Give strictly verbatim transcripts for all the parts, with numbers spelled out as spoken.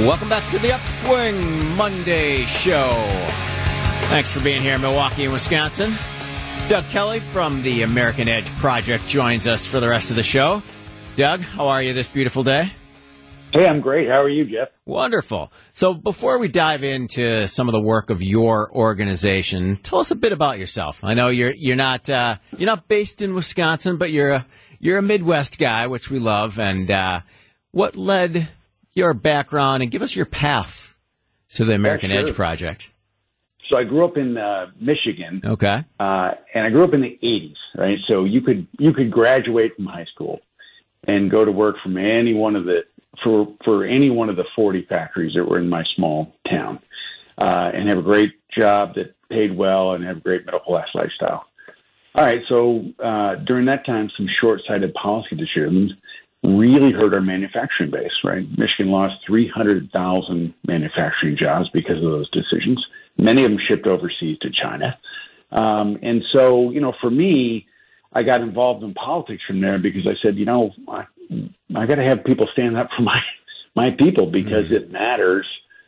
Welcome back to the Upswing Monday Show. Thanks for being here in Milwaukee, Wisconsin. Doug Kelly from the American Edge Project joins us for the rest of the show. Doug, how are you this beautiful day? Hey, I'm great. How are you, Jeff? Wonderful. So before we dive into some of the work of your organization, tell us a bit about yourself. I know you're you're not uh, you're not based in Wisconsin, but you're a you're a Midwest guy, which we love. And uh, what led your background, and give us your path to the American yeah, sure. Edge Project? So I grew up in uh, Michigan. Okay. Uh, and I grew up in the eighties, right? So you could you could graduate from high school and go to work from any one of the for for any one of the forty factories that were in my small town, uh, and have a great job that paid well and have a great middle class lifestyle. All right, so uh, during that time, some short-sighted policy decisions really hurt our manufacturing base, right? Michigan lost three hundred thousand manufacturing jobs because of those decisions. Many of them shipped overseas to China. Um, and so, you know, for me, I got involved in politics from there because I said, you know, I, I got to have people stand up for my, my people because mm-hmm. it matters,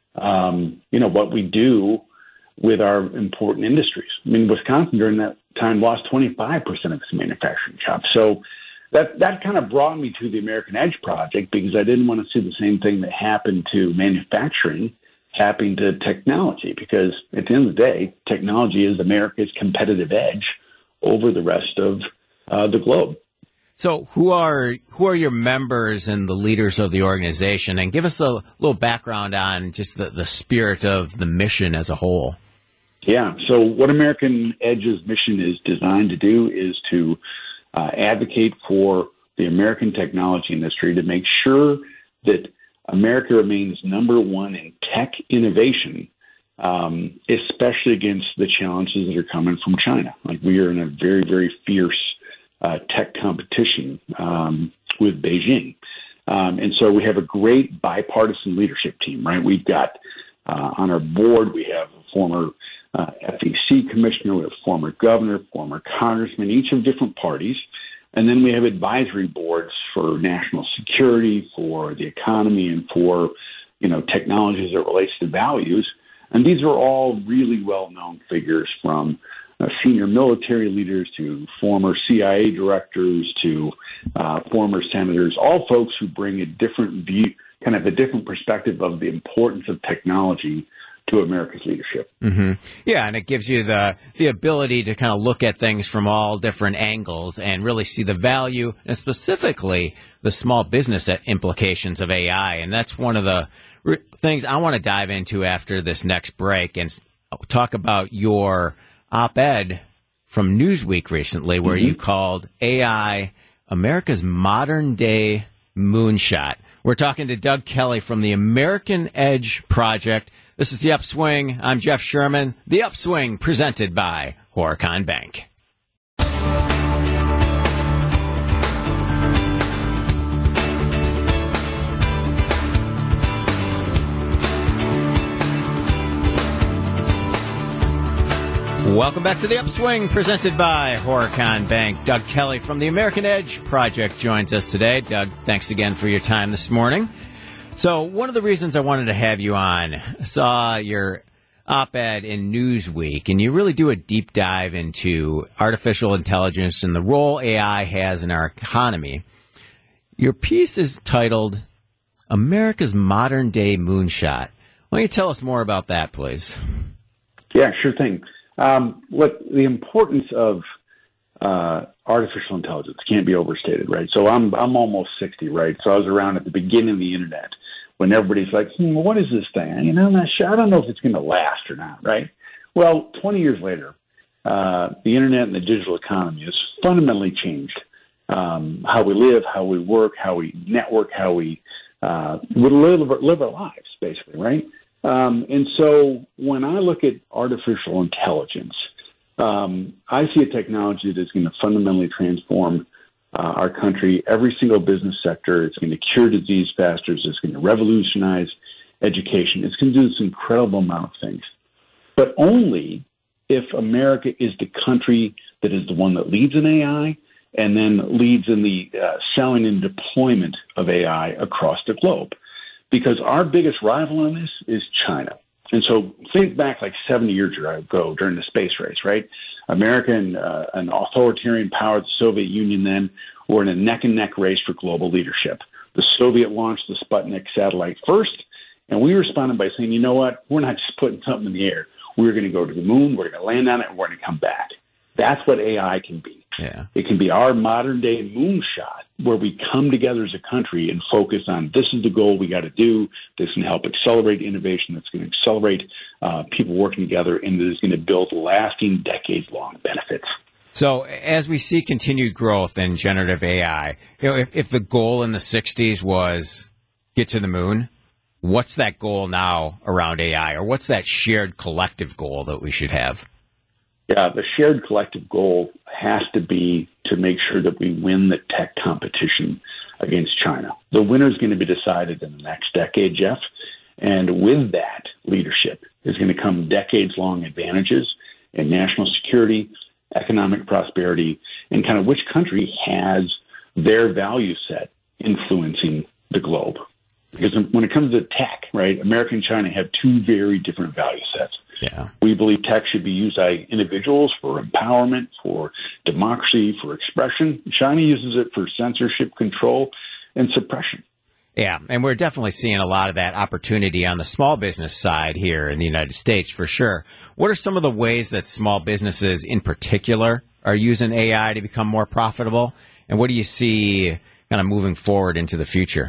um, you know, what we do with our important industries. I mean, Wisconsin during that time lost twenty-five percent of its manufacturing jobs. So that, that kind of brought me to the American Edge Project because I didn't want to see the same thing that happened to manufacturing happening to technology, because at the end of the day, technology is America's competitive edge over the rest of uh, the globe. So who are who are your members and the leaders of the organization? And give us a little background on just the, the spirit of the mission as a whole. Yeah. So what American Edge's mission is designed to do is to uh, advocate for the American technology industry to make sure that America remains number one in tech innovation, um, especially against the challenges that are coming from China. Like, we are in a very, very fierce uh, tech competition um, with Beijing. Um, and so we have a great bipartisan leadership team, right? We've got uh, on our board, we have a former uh, F E C commissioner, we have a former governor, former congressman, each of different parties. And then we have advisory boards for national security, for the economy, and for, you know, technologies that relates to values. And these are all really well-known figures, from uh, senior military leaders to former C I A directors to uh, former senators, all folks who bring a different view, kind of a different perspective of the importance of technology to America's leadership. Mm-hmm. Yeah, and it gives you the the ability to kind of look at things from all different angles and really see the value, and specifically the small business implications of A I. And that's one of the re- things I want to dive into after this next break and talk about your op-ed from Newsweek recently, where mm-hmm. you called A I America's modern-day moonshot. We're talking to Doug Kelly from the American Edge Project. This is The Upswing. I'm Jeff Sherman. The Upswing presented by Horicon Bank. Welcome back to The Upswing presented by Horicon Bank. Doug Kelly from the American Edge Project joins us today. Doug, thanks again for your time this morning. So one of the reasons I wanted to have you on, I saw your op-ed in Newsweek, and you really do a deep dive into artificial intelligence and the role A I has in our economy. Your piece is titled America's Modern Day Moonshot. Why don't you tell us more about that, please? Yeah, sure thing. Um, look, the importance of uh, artificial intelligence can't be overstated, right? So I'm I'm almost sixty, right? So I was around at the beginning of the internet when everybody's like, hmm, what is this thing? You know, I'm not sure. I don't know if it's going to last or not, right? Well, twenty years later, uh, the internet and the digital economy has fundamentally changed um, how we live, how we work, how we network, how we uh, live, live our lives, basically, right? Um, and so when I look at artificial intelligence, um, I see a technology that is going to fundamentally transform uh, our country, every single business sector. It's going to cure disease faster. It's going to revolutionize education. It's going to do this incredible amount of things, but only if America is the country that is the one that leads in A I and then leads in the uh, selling and deployment of A I across the globe. because our biggest rival on this is China. And so think back like seventy years ago during the space race, right? America and uh, an authoritarian power, the Soviet Union then, were in a neck-and-neck race for global leadership. The Soviet launched the Sputnik satellite first, and we responded by saying, you know what, we're not just putting something in the air. We're going to go to the moon, we're going to land on it, and we're going to come back. That's what A I can be. Yeah. It can be our modern-day moonshot, where we come together as a country and focus on this is the goal we got to do. This can help accelerate innovation. That's going to accelerate uh, people working together, and it is going to build lasting, decades-long benefits. So as we see continued growth in generative A I, you know, if, if the goal in the sixties was get to the moon, what's that goal now around A I, or what's that shared collective goal that we should have? Yeah, the shared collective goal has to be to make sure that we win the tech competition against China. The winner is going to be decided in the next decade, Jeff. And with that leadership is going to come decades-long advantages in national security, economic prosperity, and kind of which country has their value set influencing the globe. Because when it comes to tech, right, America and China have two very different value sets. Yeah. We believe tech should be used by individuals for empowerment, for democracy, for expression. China uses it for censorship, control, and suppression. Yeah, and we're definitely seeing a lot of that opportunity on the small business side here in the United States, for sure. What are some of the ways that small businesses in particular are using A I to become more profitable? And what do you see kind of moving forward into the future?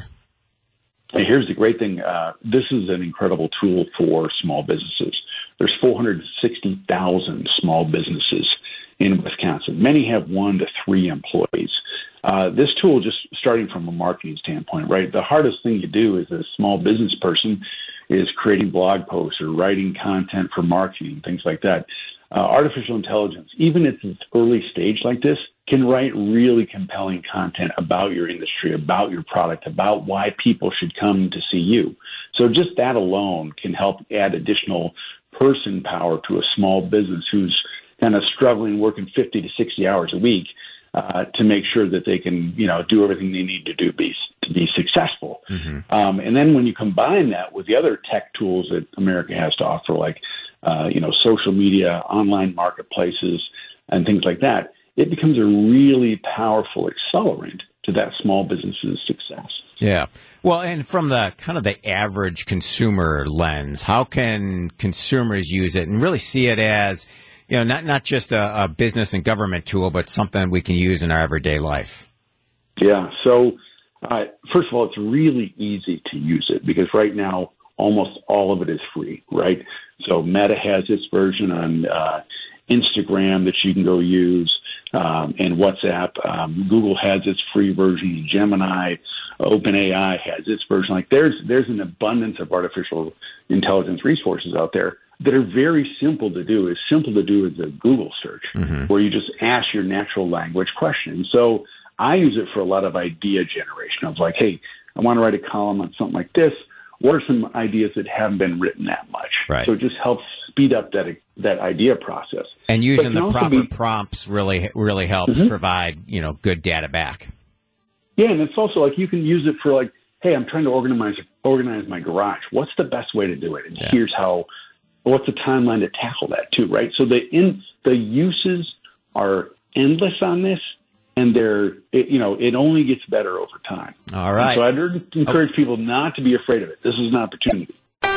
And here's the great thing. Uh, this is an incredible tool for small businesses. There's four hundred sixty thousand small businesses in Wisconsin. Many have one to three employees. Uh, this tool, just starting from a marketing standpoint, right? The hardest thing you do as a small business person is creating blog posts or writing content for marketing, things like that. Uh, artificial intelligence, even at its early stage like this, can write really compelling content about your industry, about your product, about why people should come to see you. So just that alone can help add additional person power to a small business who's kind of struggling, working fifty to sixty hours a week uh, to make sure that they can, you know, do everything they need to do be, to be successful. Mm-hmm. Um, and then when you combine that with the other tech tools that America has to offer, like, uh, you know, social media, online marketplaces, and things like that, it becomes a really powerful accelerant to that small business's success. Yeah. Well, and from the kind of the average consumer lens, how can consumers use it and really see it as, you know, not, not just a, a business and government tool, but something we can use in our everyday life? Yeah. So, uh, first of all, it's really easy to use it because right now, almost all of it is free, right? So Meta has its version on uh, Instagram that you can go use. Um, and WhatsApp. Um, Google has its free version. Gemini, OpenAI has its version. Like there's there's an abundance of artificial intelligence resources out there that are very simple to do. As simple to do as a Google search, mm-hmm. where you just ask your natural language question. So I use it for a lot of idea generation. Of like, hey, I want to write a column on something like this. What are some ideas that haven't been written that much? Right. So it just helps speed up that that idea process. And using the proper be, prompts really really helps mm-hmm. provide, you know, good data back. Yeah, and it's also like you can use it for like, hey, I'm trying to organize organize my garage. What's the best way to do it? And yeah. here's how. What's the timeline to tackle that too? Right. So the in the uses are endless on this. And they're, it, you know, it only gets better over time. All right. And so I'd encourage oh. people not to be afraid of it. This is an opportunity.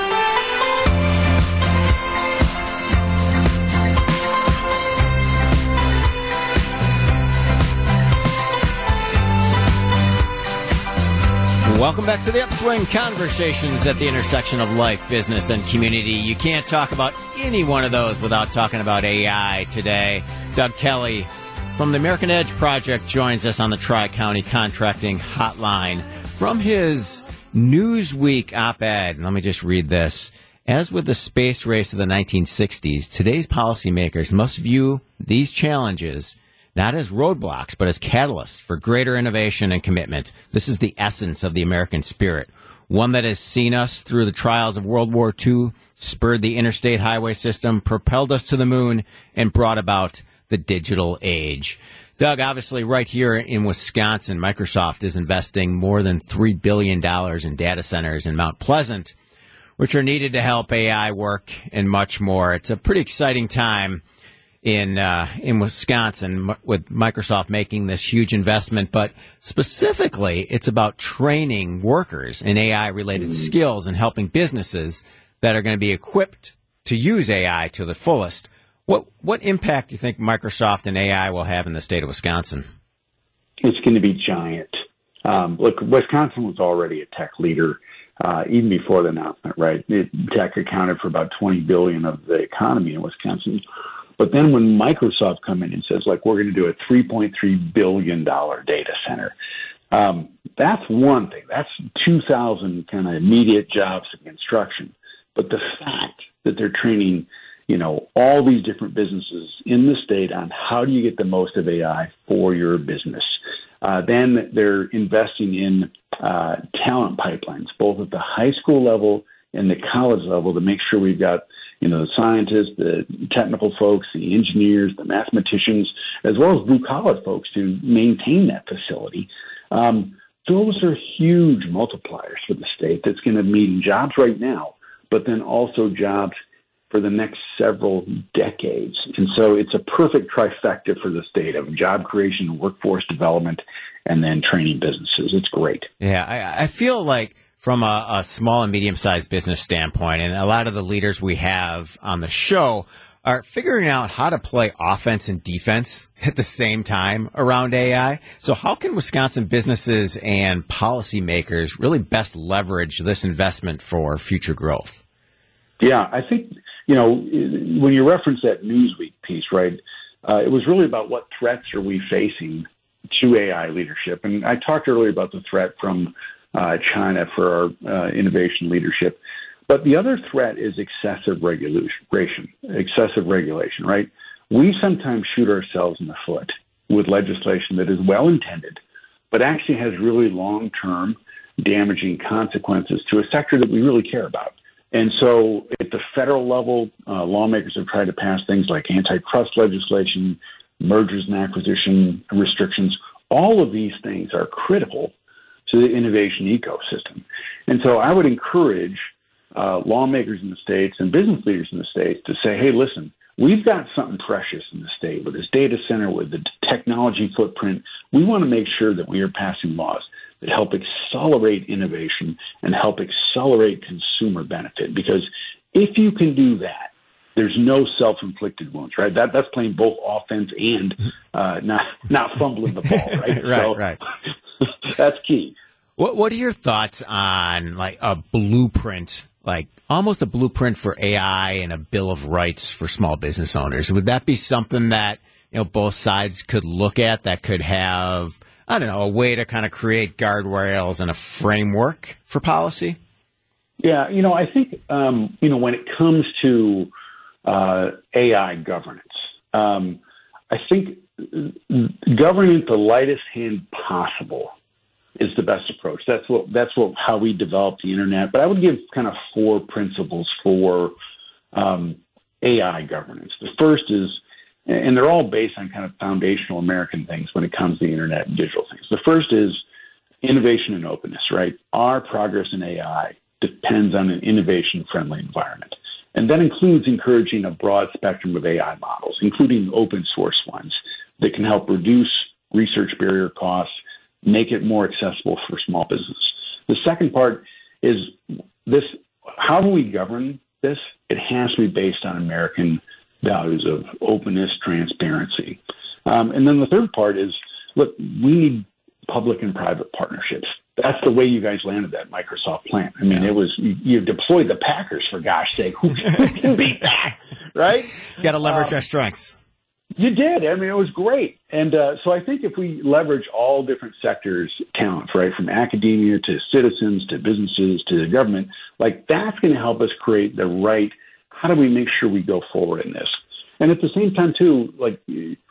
Welcome back to the Upswing, conversations at the intersection of life, business, and community. You can't talk about any one of those without talking about A I today. Doug Kelly from the American Edge Project joins us on the Tri-County Contracting Hotline. From his Newsweek op-ed, let me just read this. As with the space race of the nineteen sixties, today's policymakers must view these challenges not as roadblocks, but as catalysts for greater innovation and commitment. This is the essence of the American spirit, one that has seen us through the trials of World War Two, spurred the interstate highway system, propelled us to the moon, and brought about the digital age. Doug, obviously right here in Wisconsin, Microsoft is investing more than three billion dollars in data centers in Mount Pleasant, which are needed to help A I work and much more. It's a pretty exciting time in uh, in Wisconsin with Microsoft making this huge investment, but specifically it's about training workers in A I-related skills and helping businesses that are going to be equipped to use A I to the fullest. What what impact do you think Microsoft and A I will have in the state of Wisconsin? It's going to be giant. Um, look, Wisconsin was already a tech leader uh, even before the announcement, right? It, tech accounted for about twenty billion dollars of the economy in Wisconsin. But then when Microsoft come in and says, like, we're going to do a three point three billion dollars data center, um, that's one thing. That's two thousand kind of immediate jobs in construction. But the fact that they're training, you know, all these different businesses in the state on how do you get the most of A I for your business. Uh, then they're investing in uh, talent pipelines, both at the high school level and the college level, to make sure we've got, you know, the scientists, the technical folks, the engineers, the mathematicians, as well as blue-collar folks to maintain that facility. Um, those are huge multipliers for the state that's going to mean jobs right now, but then also jobs for the next several decades. And so it's a perfect trifecta for the state of job creation, workforce development, and then training businesses. It's great. Yeah, I, I feel like from a, a small and medium-sized business standpoint, and a lot of the leaders we have on the show are figuring out how to play offense and defense at the same time around A I. So how can Wisconsin businesses and policymakers really best leverage this investment for future growth? Yeah, I think, you know, when you reference that Newsweek piece, right, uh, it was really about what threats are we facing to A I leadership. And I talked earlier about the threat from uh, China for our uh, innovation leadership. But the other threat is excessive regulation, excessive regulation, right? We sometimes shoot ourselves in the foot with legislation that is well-intended, but actually has really long-term damaging consequences to a sector that we really care about. And so at the federal level, uh, lawmakers have tried to pass things like antitrust legislation, mergers and acquisition restrictions. All of these things are critical to the innovation ecosystem. And so I would encourage uh, lawmakers in the states and business leaders in the states to say, hey, listen, we've got something precious in the state with this data center, with the technology footprint. We want to make sure that we are passing laws that help accelerate innovation and help accelerate consumer benefit. Because if you can do that, there's no self-inflicted wounds, right? That that's playing both offense and uh, not not fumbling the ball, right? right, so, right. That's key. What What are your thoughts on like a blueprint, like almost a blueprint for A I and a bill of rights for small business owners? Would that be something that, you know, both sides could look at, that could have, I don't know, a way to kind of create guardrails and a framework for policy? Yeah, you know, I think, um, you know, when it comes to uh, A I governance, um, I think governing the lightest hand possible is the best approach. That's what that's what how we develop the internet. But I would give kind of four principles for um, A I governance. The first is, and they're all based on kind of foundational American things when it comes to the internet and digital things. The first is innovation and openness, right? Our progress in A I depends on an innovation-friendly environment. And that includes encouraging a broad spectrum of A I models, including open source ones that can help reduce research barrier costs, make it more accessible for small business. The second part is this: how do we govern this? It has to be based on American values of openness, transparency. Um, and then the third part is, look, we need public and private partnerships. That's the way you guys landed that Microsoft plant. I mean, yeah. it was, you, you deployed the Packers, for gosh sake. Who can beat that, right? You got to leverage um, our strengths. You did. I mean, it was great. And uh, so I think if we leverage all different sectors' talents, right, from academia to citizens to businesses to the government, like that's going to help us create the right, how do we make sure we go forward in this? And at the same time, too, like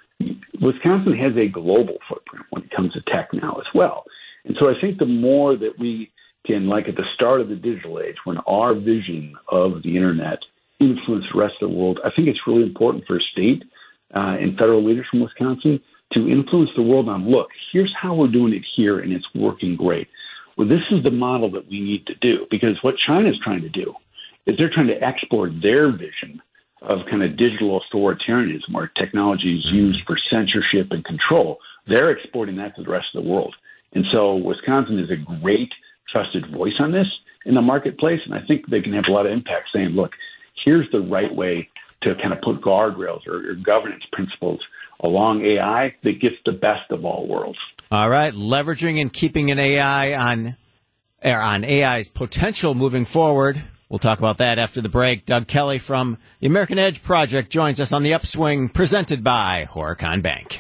Wisconsin has a global footprint when it comes to tech now as well. And so I think the more that we can, like at the start of the digital age, when our vision of the internet influence the rest of the world, I think it's really important for a state uh, and federal leaders from Wisconsin to influence the world on, look, here's how we're doing it here, and it's working great. Well, this is the model that we need to do, because what China's trying to do is they're trying to export their vision of kind of digital authoritarianism, where technology is used for censorship and control. They're exporting that to the rest of the world. And so Wisconsin is a great trusted voice on this in the marketplace, and I think they can have a lot of impact saying, look, here's the right way to kind of put guardrails or, or governance principles along A I that gets the best of all worlds. All right, leveraging and keeping an A I on, er, on A I's potential moving forward. We'll talk about that after the break. Doug Kelly from the American Edge Project joins us on The Upswing, presented by Horicon Bank.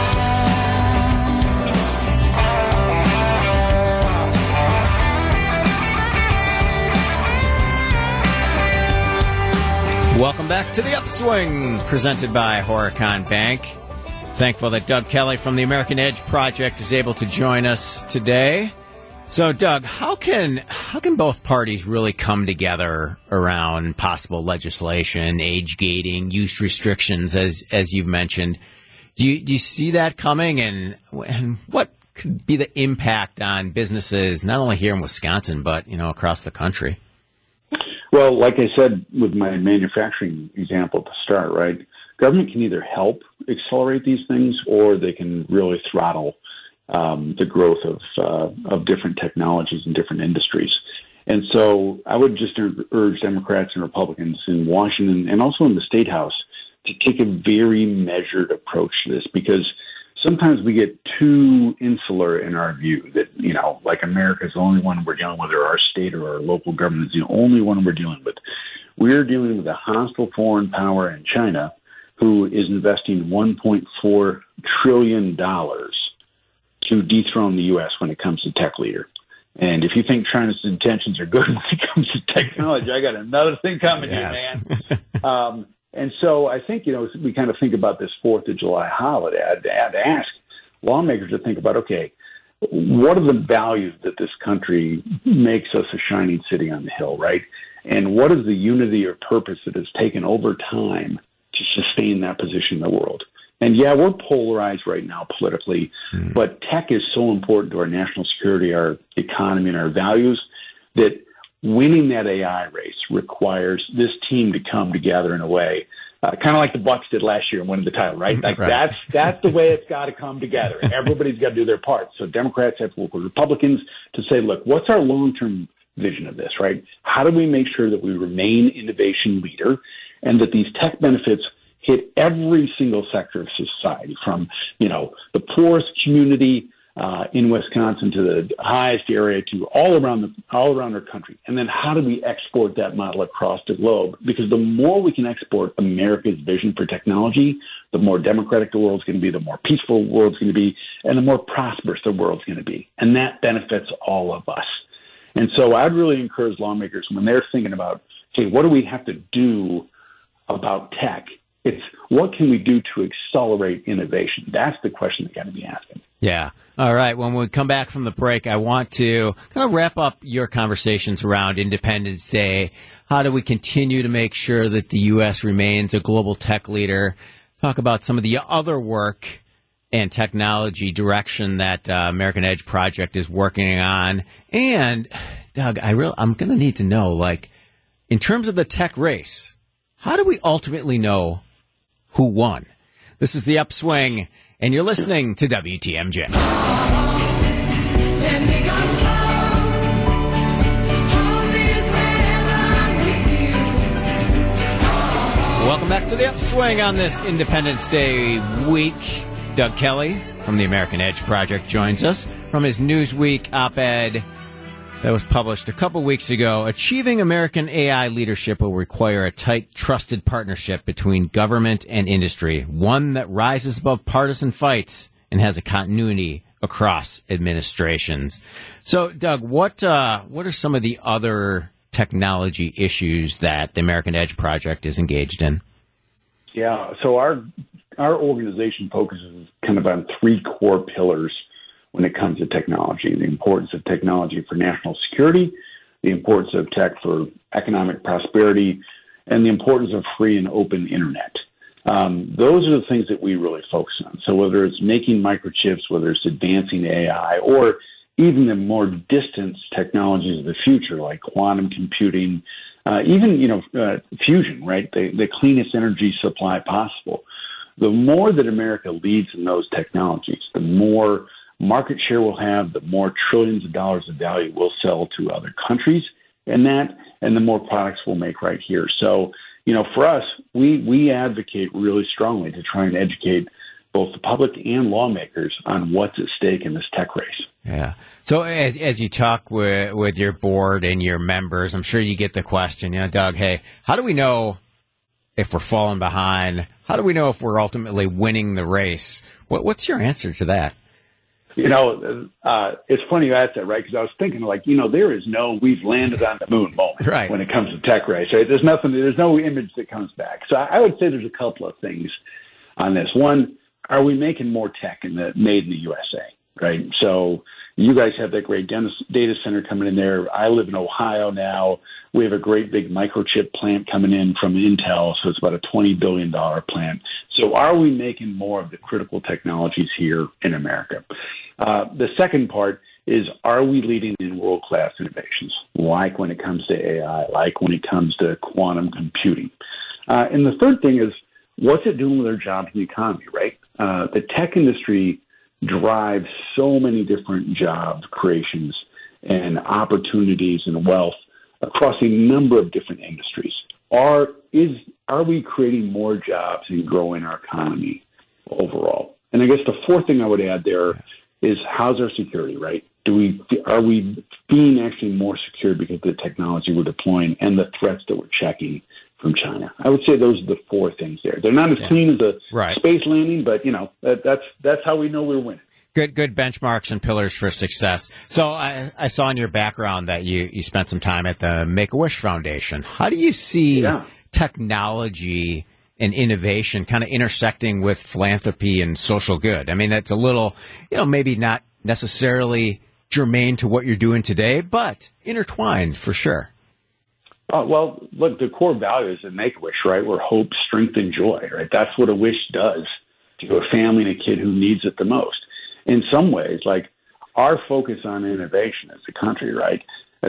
Welcome back to The Upswing, presented by Horicon Bank. Thankful that Doug Kelly from the American Edge Project is able to join us today. So, Doug, how can how can both parties really come together around possible legislation, age gating, use restrictions, as as you've mentioned? Do you, do you see that coming, and, and what could be the impact on businesses, not only here in Wisconsin, but, you know, across the country? Well, like I said with my manufacturing example to start, right, government can either help accelerate these things, or they can really throttle um, the growth of uh, of different technologies and different industries. And so I would just urge Democrats and Republicans in Washington and also in the State House to take a very measured approach to this, because sometimes we get too insular in our view that, you know, like America's the only one we're dealing with, or our state or our local government is the only one we're dealing with. We're dealing with a hostile foreign power in China who is investing one point four trillion dollars to dethrone the U S when it comes to tech leader. And if you think China's intentions are good when it comes to technology, I got another thing coming yes. here, man. um, And so I think, you know, we kind of think about this fourth of July holiday. I'd, I'd ask lawmakers to think about, okay, what are the values that this country makes us a shining city on the hill, right? And what is the unity or purpose that has taken over time to sustain that position in the world? And, yeah, we're polarized right now politically, mm. but tech is so important to our national security, our economy, and our values that winning that A I race requires this team to come together in a way, uh, kind of like the Bucks did last year and winning the title, right? Like right. that's that's the way it's got to come together. Everybody's got to do their part. So Democrats have to work with Republicans to say, look, what's our long-term vision of this, right? How do we make sure that we remain innovation leader and that these tech benefits hit every single sector of society, from, you know, the poorest community Uh, in Wisconsin to the highest area to all around the all around our country? And then how do we export that model across the globe? Because the more we can export America's vision for technology, the more democratic the world's going to be, the more peaceful the world's going to be, and the more prosperous the world's going to be. And that benefits all of us. And so I'd really encourage lawmakers, when they're thinking about, hey, what do we have to do about tech? It's what can we do to accelerate innovation? That's the question they got to be asking. Yeah. All right. When we come back from the break, I want to kind of wrap up your conversations around Independence Day. How do we continue to make sure that the U S remains a global tech leader? Talk about some of the other work and technology direction that uh, American Edge Project is working on. And, Doug, I real I'm going to need to know, like, in terms of the tech race, how do we ultimately know who won? This is The Upswing, and you're listening to W T M J. Welcome back to The Upswing on this Independence Day week. Doug Kelly from the American Edge Project joins us from his Newsweek op-ed that was published a couple weeks ago. Achieving American A I leadership will require a tight, trusted partnership between government and industry, one that rises above partisan fights and has a continuity across administrations. So, Doug, what uh, what are some of the other technology issues that the American Edge Project is engaged in? Yeah, so our our organization focuses kind of on three core pillars when it comes to technology: the importance of technology for national security, the importance of tech for economic prosperity, and the importance of free and open internet. Um, those are the things that we really focus on. So whether it's making microchips, whether it's advancing A I, or even the more distant technologies of the future, like quantum computing, uh, even, you know, uh, fusion, right? The, the cleanest energy supply possible. The more that America leads in those technologies, the more market share we'll have, the more trillions of dollars of value we'll sell to other countries, and that, and the more products we'll make right here. So, you know, for us, we, we advocate really strongly to try and educate both the public and lawmakers on what's at stake in this tech race. Yeah. So as as you talk with with your board and your members, I'm sure you get the question, you know, Doug, hey, how do we know if we're falling behind? How do we know if we're ultimately winning the race? What, what's your answer to that? You know, uh, it's funny you asked that, right? Because I was thinking, like, you know, there is no we've landed on the moon moment right. when it comes to tech race. Right? There's nothing, there's no image that comes back. So I would say there's a couple of things on this. One, are we making more tech in the made in the U S A? Right. So you guys have that great data center coming in there. I live in Ohio now. We have a great big microchip plant coming in from Intel, so it's about a twenty billion dollars plant. So are we making more of the critical technologies here in America? Uh, the second part is, are we leading in world-class innovations, like when it comes to A I, like when it comes to quantum computing? Uh, and the third thing is, what's it doing with our jobs in the economy, right? Uh, the tech industry drives so many different job creations and opportunities and wealth across a number of different industries. Are is are we creating more jobs and growing our economy overall? And I guess the fourth thing I would add there is, how's our security, right? Do we are we being actually more secure because of the technology we're deploying and the threats that we're checking from China? I would say those are the four things there. They're not as yeah. clean as a right. space landing, but you know that, that's that's how we know we're winning. Good, good benchmarks and pillars for success. So I, I saw in your background that you, you spent some time at the Make-A-Wish Foundation. How do you see yeah. technology and innovation kind of intersecting with philanthropy and social good? I mean, it's a little, you know, maybe not necessarily germane to what you're doing today, but intertwined for sure. Oh, well, look, the core values of Make-A-Wish, right, were hope, strength, and joy, right? That's what a wish does to a family and a kid who needs it the most. In some ways, like, our focus on innovation as a country, right?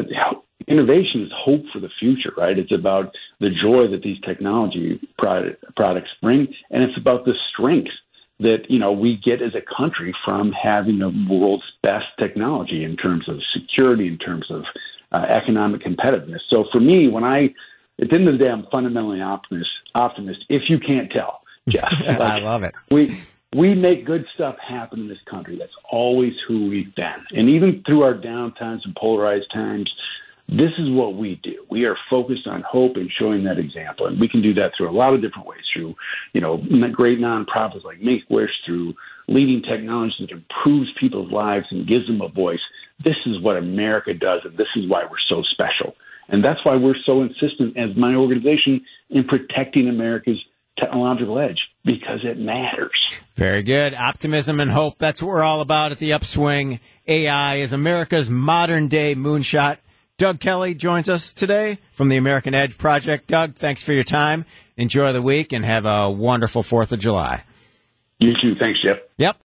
Innovation is hope for the future, right? It's about the joy that these technology product, products bring, and it's about the strength that, you know, we get as a country from having the world's best technology in terms of security, in terms of uh, economic competitiveness. So for me, when I, at the end of the day, I'm fundamentally optimist, optimist if you can't tell, Jeff. Like, I love it. We, We make good stuff happen in this country. That's always who we've been. And even through our down times and polarized times, this is what we do. We are focused on hope and showing that example. And we can do that through a lot of different ways, through, you know, great nonprofits like Make-A-Wish, through leading technology that improves people's lives and gives them a voice. This is what America does, and this is why we're so special. And that's why we're so insistent as my organization in protecting America's technological edge, because it matters. Very good. Optimism and hope. That's what we're all about at the Upswing. A I is America's modern-day moonshot. Doug Kelly joins us today from the American Edge Project. Doug, thanks for your time. Enjoy the week and have a wonderful fourth of July. You too. Thanks, Jeff. Yep.